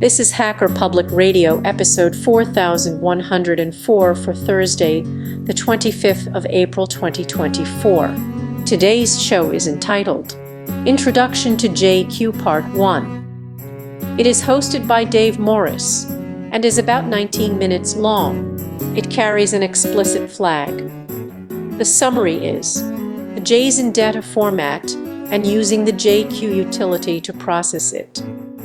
This is Hacker Public Radio, episode 4104 for Thursday, the 25th of April 2024. Today's show is entitled Introduction to JQ Part 1. It is hosted by Dave Morris and is about 19 minutes long. It carries an explicit flag. The summary is the JSON data format and using the JQ utility to process it.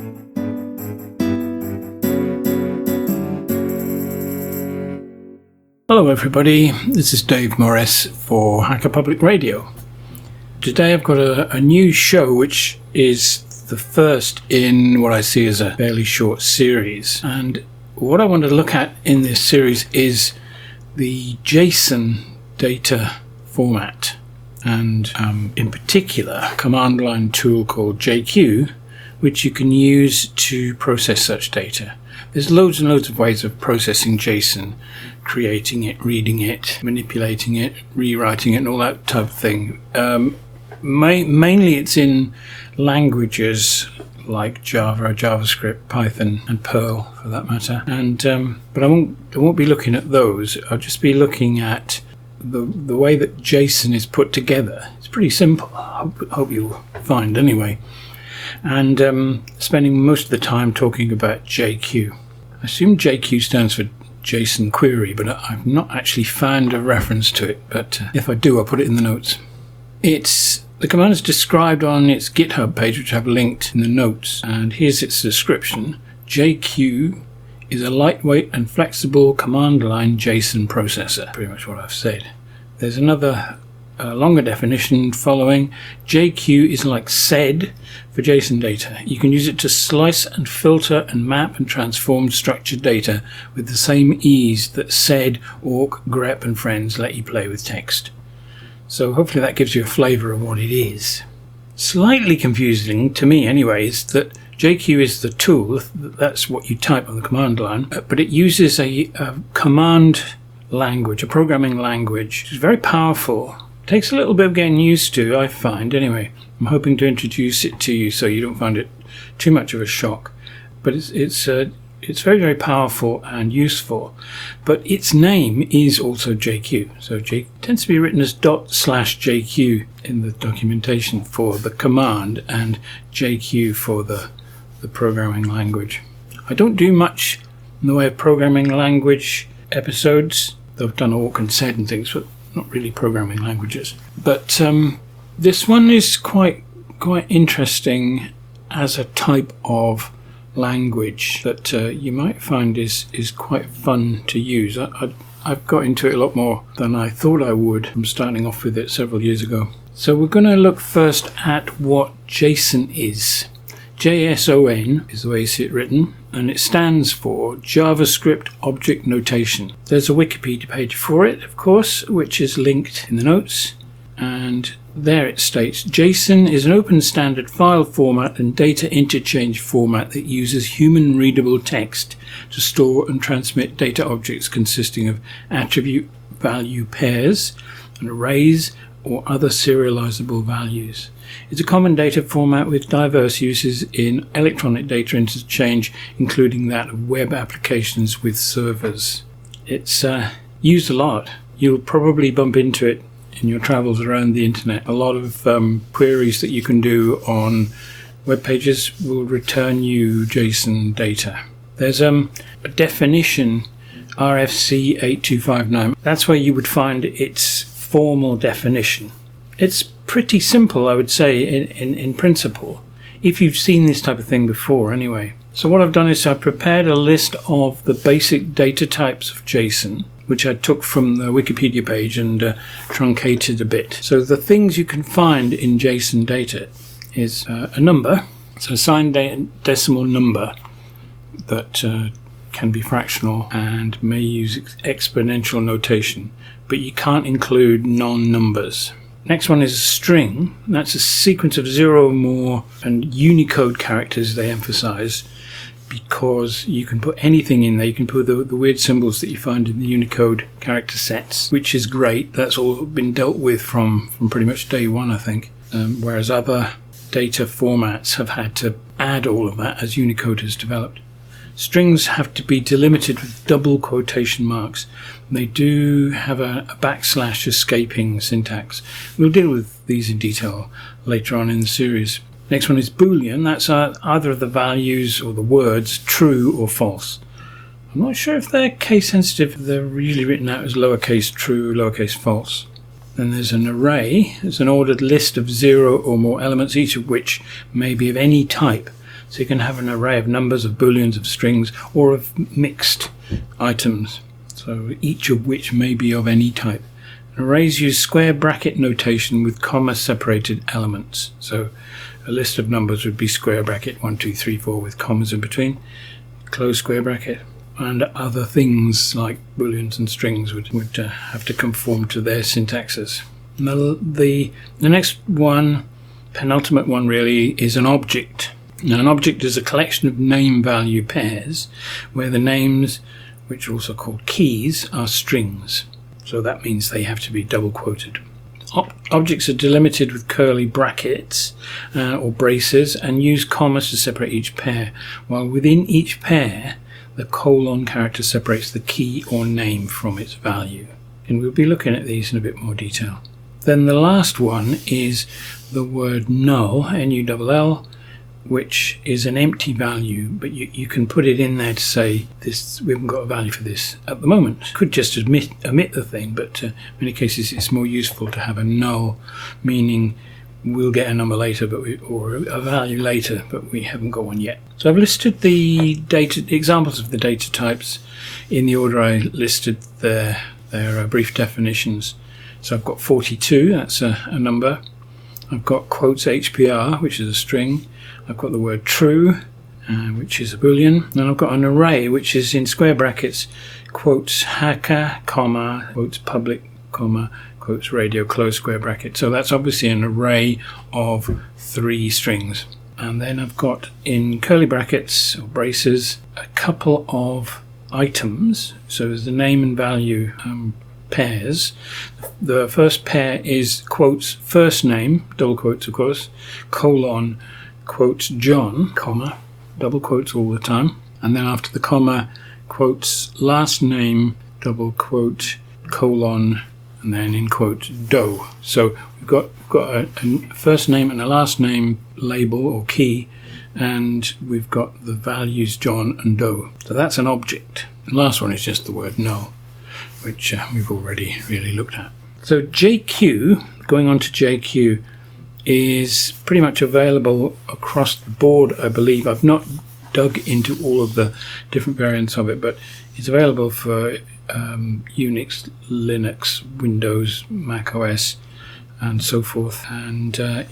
Hello everybody, this is Dave Morris for Hacker Public Radio. Today I've got a new show which is the first in what I see as a fairly short series, and what I want to look at in this series is the JSON data format, and in particular a command line tool called JQ, which you can use to process such data. There's loads and loads of ways of processing JSON, creating it, reading it, manipulating it, rewriting it, and all that type of thing. Mainly it's in languages like Java, JavaScript, Python, and Perl for that matter. And but I won't be looking at those. I'll just be looking at the way that JSON is put together. It's pretty simple. I hope you'll find anyway. And spending most of the time talking about JQ. I assume JQ stands for JSON query, but I've not actually found a reference to it. But if I do, I'll put it in the notes. The command is described on its GitHub page, which I've linked in the notes. And here's its description. JQ is a lightweight and flexible command line JSON processor. Pretty much what I've said. There's another longer definition following. JQ is like SED for JSON data. You can use it to slice and filter and map and transform structured data with the same ease that SED, awk, grep and friends let you play with text. So hopefully that gives you a flavour of what it is. Slightly confusing, to me anyway, is that JQ is the tool, that's what you type on the command line, but it uses a command language, a programming language, which is very powerful. Takes a little bit of getting used to, I find, anyway. I'm hoping to introduce it to you so you don't find it too much of a shock. But it's very, very powerful and useful. But its name is also JQ. So it tends to be written as ./JQ in the documentation for the command and JQ for the programming language. I don't do much in the way of programming language episodes, though I've done awk and SED and things, but not really programming languages. But this one is quite interesting as a type of language that you might find is quite fun to use. I've got into it a lot more than I thought I would from starting off with it several years ago. So we're going to look first at what JSON is. JSON is the way you see it written, and it stands for JavaScript Object Notation. There's a Wikipedia page for it, of course, which is linked in the notes, and there it states, JSON is an open standard file format and data interchange format that uses human-readable text to store and transmit data objects consisting of attribute value pairs and arrays or other serializable values. It's a common data format with diverse uses in electronic data interchange, including that of web applications with servers. It's used a lot. You'll probably bump into it in your travels around the internet. A lot of queries that you can do on web pages will return you JSON data. There's a definition, RFC 8259. That's where you would find its formal definition. It's pretty simple, I would say, in principle, if you've seen this type of thing before anyway. So what I've done is I've prepared a list of the basic data types of JSON, which I took from the Wikipedia page and truncated a bit. So the things you can find in JSON data is a number, it's a signed decimal number that can be fractional and may use exponential notation, but you can't include non-numbers. Next one is a string. That's a sequence of 0 or more and Unicode characters, they emphasize, because you can put anything in there. You can put the weird symbols that you find in the Unicode character sets, which is great. That's all been dealt with from pretty much day one, I think. Whereas other data formats have had to add all of that as Unicode has developed. Strings have to be delimited with double quotation marks. They do have a backslash escaping syntax. We'll deal with these in detail later on in the series. Next one is Boolean. That's either of the values or the words true or false. I'm not sure if they're case sensitive. They're usually written out as lowercase true, lowercase false. Then there's an array. It's an ordered list of 0 or more elements, each of which may be of any type. So you can have an array of numbers, of booleans, of strings, or of mixed items. So each of which may be of any type. Arrays use square bracket notation with comma separated elements. So a list of numbers would be square bracket 1, 2, 3, 4 with commas in between, close square bracket, and other things like booleans and strings would have to conform to their syntaxes. The next one, penultimate one really, is an object. Now, an object is a collection of name-value pairs where the names, which are also called keys, are strings. So that means they have to be double quoted. Objects are delimited with curly brackets or braces and use commas to separate each pair, while within each pair the colon character separates the key or name from its value. And we'll be looking at these in a bit more detail. Then the last one is the word null, N-U-L-L, which is an empty value, but you can put it in there to say this, we haven't got a value for this at the moment. Could just omit the thing, but in many cases it's more useful to have a null, meaning we'll get a number later, or a value later, but we haven't got one yet. So I've listed the examples of the data types in the order I listed their brief definitions. So I've got 42, that's a number. I've got quotes HPR, which is a string. I've got the word true, which is a boolean. Then I've got an array, which is in square brackets, quotes hacker, comma, quotes public, comma, quotes radio, close square bracket. So that's obviously an array of 3 strings. And then I've got in curly brackets or braces a couple of items. So there's the name and value pairs. The first pair is quotes first name, double quotes of course, colon, quotes John, comma, double quotes all the time, and then after the comma, quotes last name, double quote, colon, and then in quote Doe. So we've got a first name and a last name label or key, and we've got the values John and Doe. So that's an object. The last one is just the word null, which we've already really looked at. So JQ, going on to JQ, is pretty much available across the board, I believe. I've not dug into all of the different variants of it, but it's available for Unix, Linux, Windows, Mac OS, and so forth. And and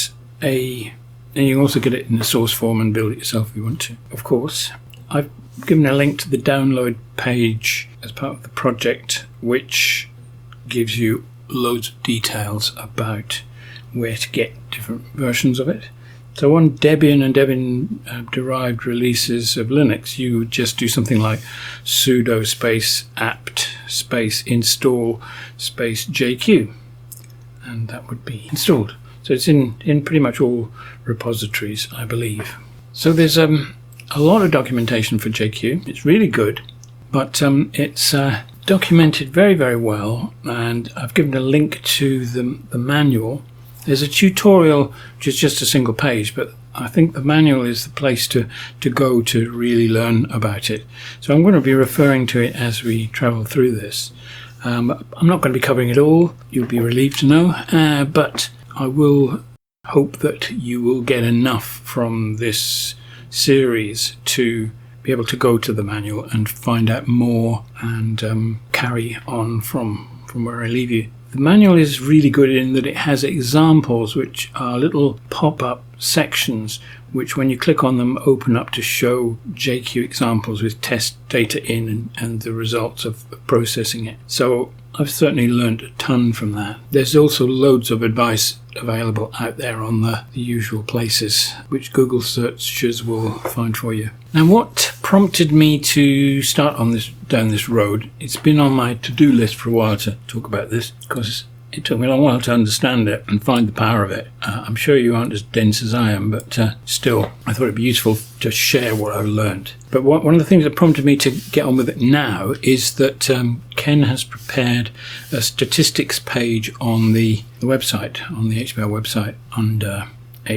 you can also get it in the source form and build it yourself if you want to. Of course, I've given a link to the download page as part of the project, which gives you loads of details about where to get different versions of it. So on Debian and Debian derived releases of Linux, you would just do something like sudo space apt space install space JQ, and that would be installed. So it's in pretty much all repositories, I believe. So there's a lot of documentation for JQ. It's really good, but it's documented very, very well, and I've given a link to the manual. There's a tutorial which is just a single page, but I think the manual is the place to go to really learn about it. So I'm going to be referring to it as we travel through this. I'm not going to be covering it all, you'll be relieved to know, but I will hope that you will get enough from this series to be able to go to the manual and find out more and carry on from where I leave you. The manual is really good in that it has examples which are little pop-up sections which when you click on them open up to show JQ examples with test data in and the results of processing it. So I've certainly learned a ton from that. There's also loads of advice available out there on the usual places which Google searches will find for you. Now what prompted me to start on down this road, it's been on my to-do list for a while to talk about this because it took me a long while to understand it and find the power of it. I'm sure you aren't as dense as I am, but still, I thought it'd be useful to share what I learned. But one of the things that prompted me to get on with it now is that Ken has prepared a statistics page on the website, on the HBR website, under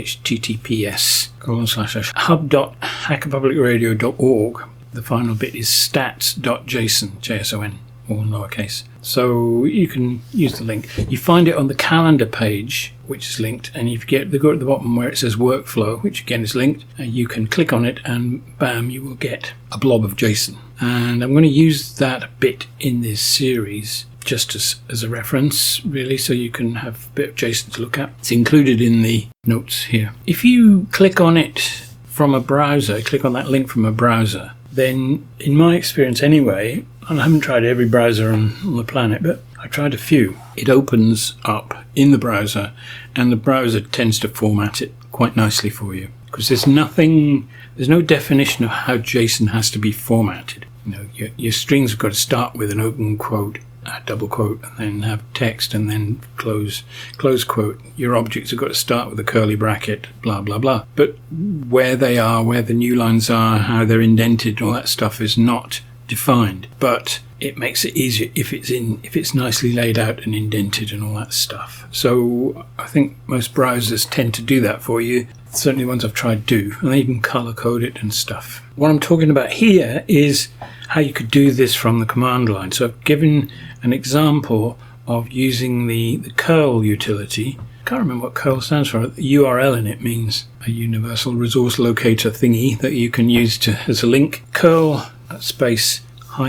https://hub.hackerpublicradio.org. The final bit is stats.json, JSON, all lowercase. So you can use the link. You find it on the calendar page, which is linked, and if you go at the bottom where it says workflow, which again is linked, you can click on it and bam, you will get a blob of JSON. And I'm going to use that bit in this series just as a reference, really, so you can have a bit of JSON to look at. It's included in the notes here. If you click on it from a browser, click on that link from a browser, then in my experience anyway, and I haven't tried every browser on the planet, but I tried a few, it opens up in the browser and the browser tends to format it quite nicely for you, because there's no definition of how JSON has to be formatted. You know, your strings have got to start with an open quote, a double quote, and then have text, and then close quote. Your objects have got to start with a curly bracket, blah blah blah. But where they are, where the new lines are, how they're indented, all that stuff is not defined. But it makes it easier if it's nicely laid out and indented and all that stuff. So I think most browsers tend to do that for you. Certainly the ones I've tried do, and they even color code it and stuff. What I'm talking about here is how you could do this from the command line. So I've given an example of using the curl utility. I can't remember what curl stands for. The URL in it means a universal resource locator thingy that you can use as a link. Curl space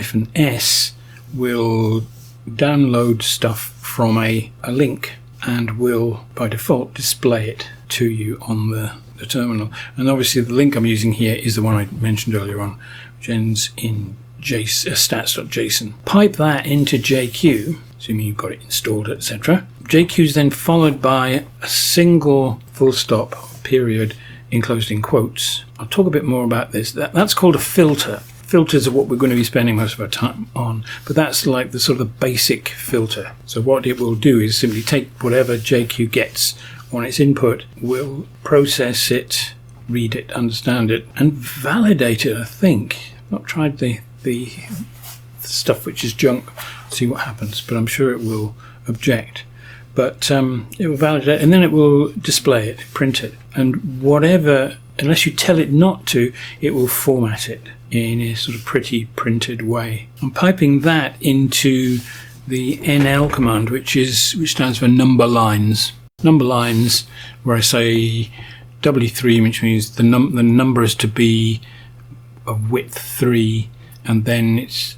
-s will download stuff from a link and will by default display it to you on the terminal. And obviously the link I'm using here is the one I mentioned earlier on, which ends in stats.json. Pipe that into JQ, assuming you've got it installed, etc. JQ is then followed by a single full stop period enclosed in quotes. I'll talk a bit more about this. That's called a filter. Filters are what we're going to be spending most of our time on, but that's like the sort of basic filter. So what it will do is simply take whatever JQ gets on its input, will process it, read it, understand it, and validate it, I think. I've not tried the stuff which is junk, see what happens, but I'm sure it will object. But it will validate, and then it will display it, print it, and whatever, unless you tell it not to, it will format it in a sort of pretty printed way. I'm piping that into the NL command, which stands for number lines. Number lines, where I say W3, which means the number is to be of width 3, and then it's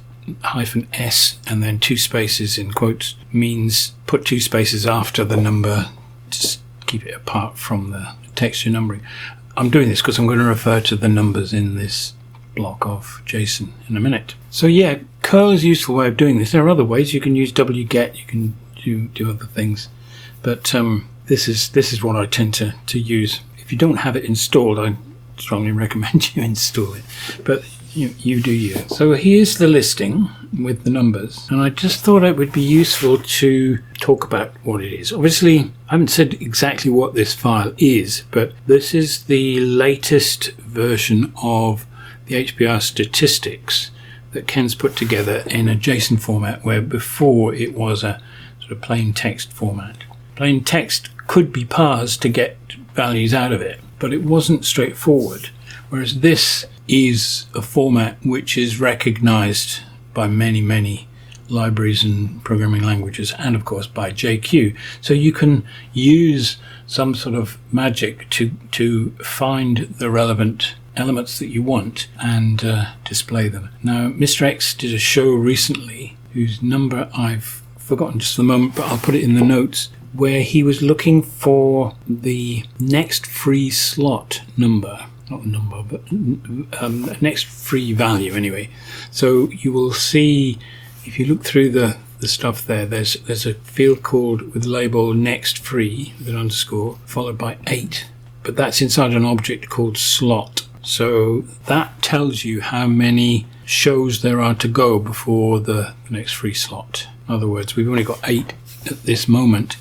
-s and then 2 spaces in quotes, means put 2 spaces after the number to keep it apart from the text you're numbering. I'm doing this because I'm going to refer to the numbers in this block of JSON in a minute. So yeah, curl is a useful way of doing this. There are other ways. You can use wget, you can do other things, but this is what I tend to use. If you don't have it installed, I strongly recommend you install it, but you do you. So here's the listing with the numbers, and I just thought it would be useful to talk about what it is. Obviously, I haven't said exactly what this file is, but this is the latest version of the HBR statistics that Ken's put together in a JSON format, where before it was a sort of plain text format. Plain text could be parsed to get values out of it, but it wasn't straightforward, whereas this is a format which is recognized by many libraries and programming languages, and of course by JQ. So you can use some sort of magic to find the relevant elements that you want and display them. Now, Mr. X did a show recently whose number I've forgotten just for the moment, but I'll put it in the notes, where he was looking for the next free slot number. Not number, but next free value anyway. So you will see, if you look through the stuff there, there's a field called with the label next free with an underscore followed by 8, but that's inside an object called slot. So that tells you how many shows there are to go before the next free slot. In other words, we've only got 8 at this moment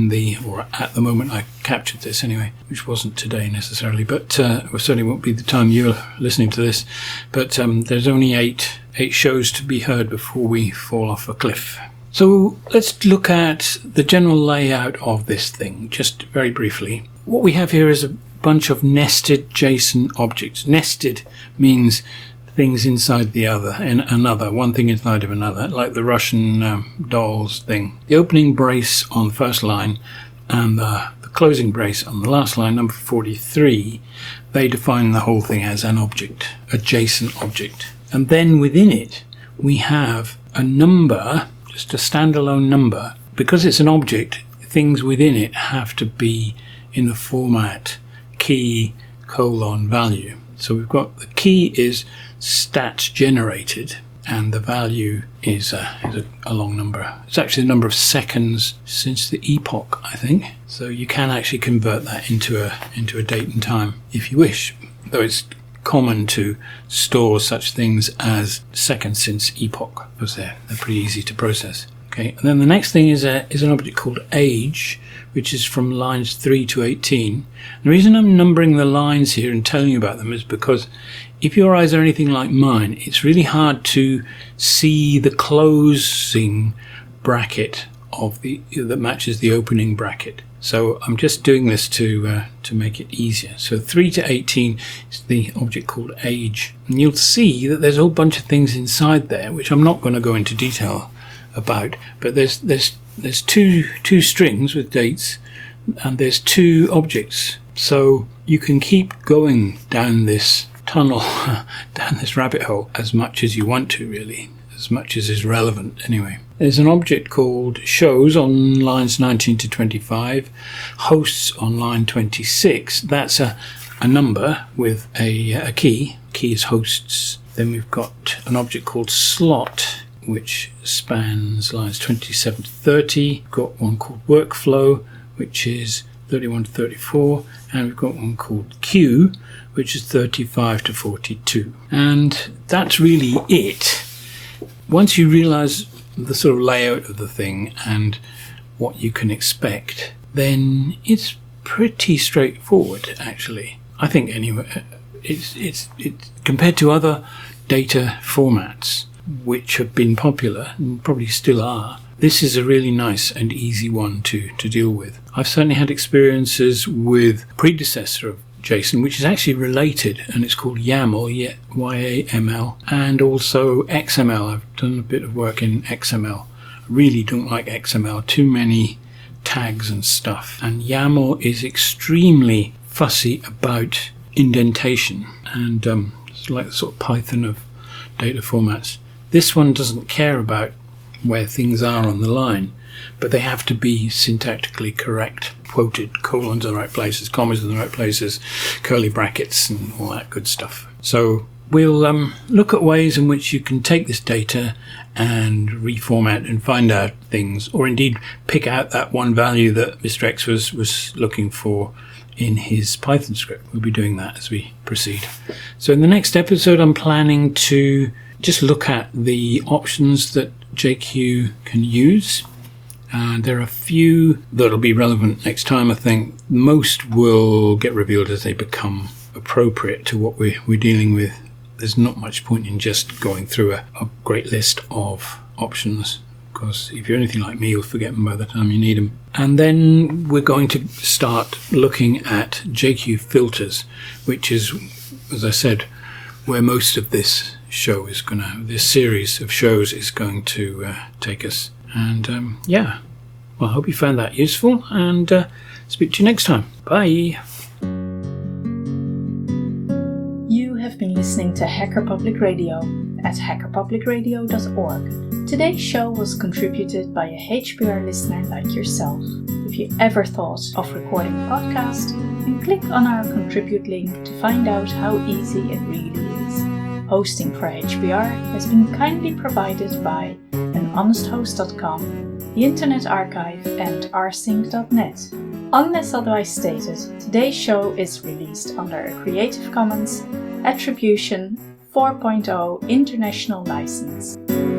at the moment I captured this anyway, which wasn't today necessarily, but it certainly won't be the time you're listening to this. But there's only eight shows to be heard before we fall off a cliff. So let's look at the general layout of this thing, just very briefly. What we have here is a bunch of nested JSON objects. Nested means things inside the other, and another, one thing inside of another, like the Russian dolls thing. The opening brace on the first line and the closing brace on the last line, number 43, they define the whole thing as an object, a JSON object. And then within it, we have a number, just a standalone number. Because it's an object, things within it have to be in the format key : value. So we've got the key is stat generated, and the value is a long number. It's actually the number of seconds since the epoch, I think. So you can actually convert that into a date and time if you wish, though it's common to store such things as seconds since epoch, because they're pretty easy to process. Okay, and then the next thing is an object called age, which is from lines 3 to 18. The reason I'm numbering the lines here and telling you about them is because if your eyes are anything like mine, it's really hard to see the closing bracket that matches the opening bracket. So I'm just doing this to make it easier. So 3 to 18 is the object called age. And you'll see that there's a whole bunch of things inside there, which I'm not going to go into detail about, but there's two strings with dates, and there's two objects. So you can keep going down this tunnel, down this rabbit hole, as much as you want to, really, as much as is relevant anyway. There's an object called shows on lines 19 to 25, hosts on line 26. That's a number with a key. Key is hosts. Then we've got an object called slot, which spans lines 27 to 30. We've got one called workflow, which is 31 to 34. And we've got one called queue, which is 35 to 42. And that's really it. Once you realize the sort of layout of the thing and what you can expect, then it's pretty straightforward, actually. I think anyway, it's compared to other data formats which have been popular and probably still are, this is a really nice and easy one to deal with. I've certainly had experiences with predecessor of JSON, which is actually related, and it's called YAML, Y-A-M-L, and also XML. I've done a bit of work in XML. I really don't like XML, too many tags and stuff. And YAML is extremely fussy about indentation, and it's like the sort of Python of data formats. This one doesn't care about where things are on the line, but they have to be syntactically correct, quoted, colons in the right places, commas in the right places, curly brackets and all that good stuff. So we'll look at ways in which you can take this data and reformat and find out things, or indeed pick out that one value that Mr. X was looking for in his Python script. We'll be doing that as we proceed. So in the next episode, I'm planning to just look at the options that JQ can use. There are a few that'll be relevant next time, I think. Most will get revealed as they become appropriate to what we're dealing with. There's not much point in just going through a great list of options, because if you're anything like me, you'll forget them by the time you need them. And then we're going to start looking at JQ filters, which is, as I said, where most of this series of shows is going to take us. And well, I hope you found that useful, and speak to you next time. Bye. You have been listening to Hacker Public Radio at hackerpublicradio.org. Today's show was contributed by a HPR listener like yourself. If you ever thought of recording a podcast, then click on our contribute link to find out how easy it really is. Hosting for HPR has been kindly provided by anhonesthost.com, the Internet Archive, and rsync.net. Unless otherwise stated, today's show is released under a Creative Commons Attribution 4.0 International License.